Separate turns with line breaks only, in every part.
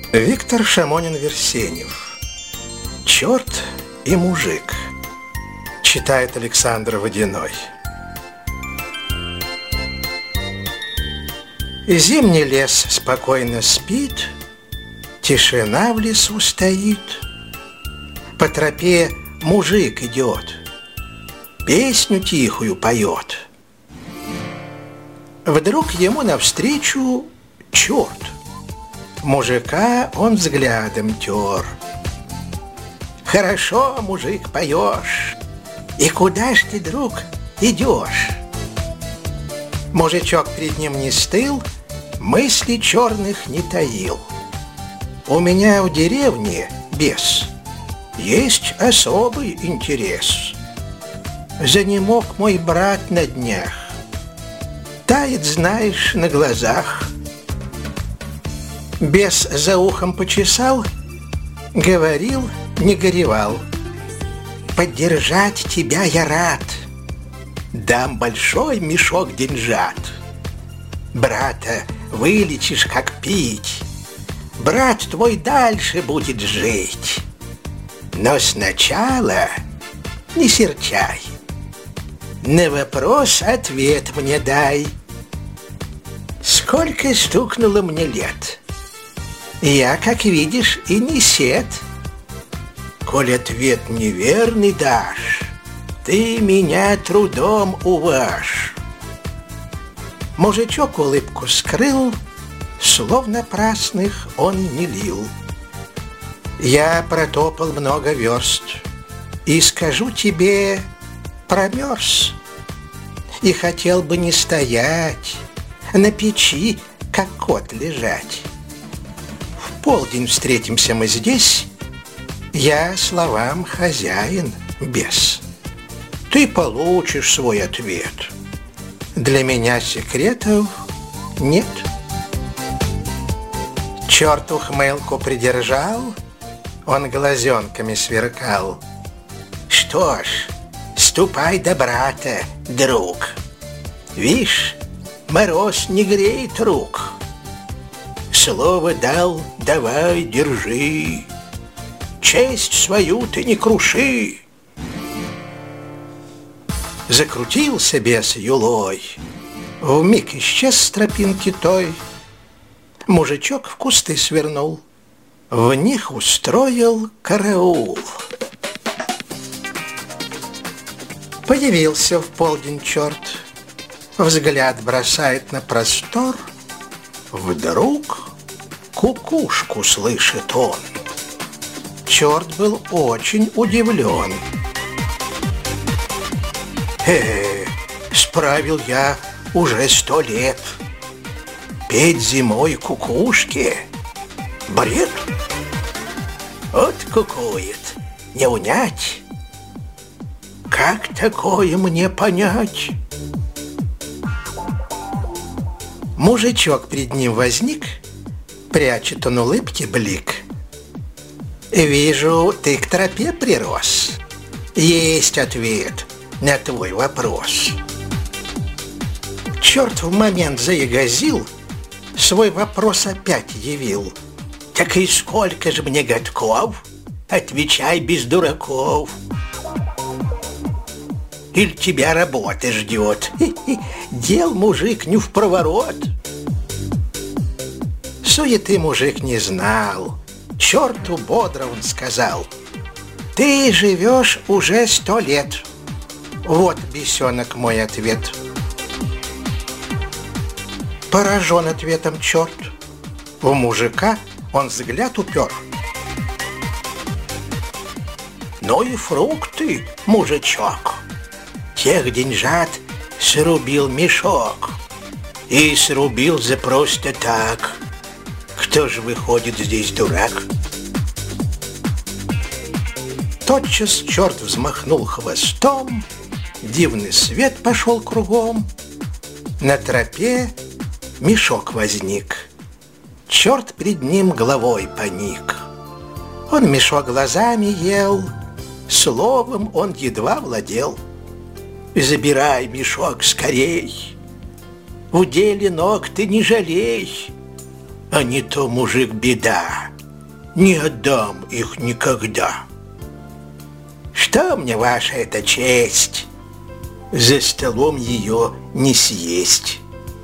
Виктор Шамонин-Версенев. «Черт и мужик». Читает Александр Водяной. Зимний лес спокойно спит, тишина в лесу стоит. По тропе мужик идет, песню тихую поет. Вдруг ему навстречу черт. Мужика он взглядом тер. «Хорошо, мужик, поешь, и куда ж ты, друг, идешь?» Мужичок перед ним не стыл, мысли черных не таил. «У меня в деревне, бес, есть особый интерес. Занемог мой брат на днях, тает, знаешь, на глазах». Бес за ухом почесал, говорил, не горевал: «Поддержать тебя я рад, дам большой мешок деньжат. Брата вылечишь, как пить, брат твой дальше будет жить. Но сначала не серчай, на вопрос ответ мне дай. Сколько стукнуло мне лет? Я, как видишь, и не сед. Коль ответ неверный дашь, ты меня трудом уважь». Мужичок улыбку скрыл, слов напрасных он не лил. «Я протопал много верст, и скажу тебе, промерз. И хотел бы не стоять на печи, как кот лежать. В полдень встретимся мы здесь, я словам хозяин, бес. Ты получишь свой ответ. Для меня секретов нет». Черт ухмылку придержал, он глазенками сверкал. «Что ж, ступай до брата, друг. Вишь, мороз не греет рук. Слово дал, давай, держи. Честь свою ты не круши». Закрутился бес юлой, вмиг исчез с тропинки той. Мужичок в кусты свернул, в них устроил караул. Появился в полдень черт, взгляд бросает на простор. Вдруг кукушку слышит он. Черт был очень удивлен. Справил я уже 100 лет. Петь зимой кукушке — бред. Вот кукует, не унять. Как такое мне понять? Мужичок перед ним возник, прячет он улыбки блик. «Вижу, ты к тропе прирос. Есть ответ на твой вопрос». Черт в момент заягозил, свой вопрос опять явил. «Так и сколько же мне годков? Отвечай без дураков. Или тебя работа ждет? Дел мужик не впроворот». Суеты мужик не знал, черту бодро он сказал: «Ты живешь уже 100 лет. Вот, бесенок, мой ответ». Поражен ответом черт, у мужика он взгляд упер. «Ну и фрукты, мужичок, тех деньжат срубил мешок. И срубил за просто так. Кто же выходит здесь дурак?» Тотчас черт взмахнул хвостом, дивный свет пошел кругом. На тропе мешок возник. Черт пред ним головой поник. Он мешок глазами ел, словом он едва владел. «Забирай мешок скорей, в деле ног ты не жалей, а не то, мужик, беда, не отдам их никогда. Что мне ваша эта честь? За столом ее не съесть.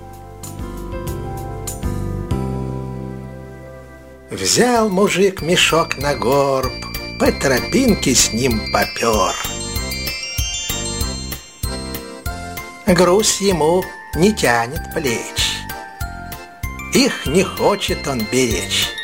Взял мужик мешок на горб, по тропинке с ним попер. Груз ему не тянет плеч, их не хочет он беречь.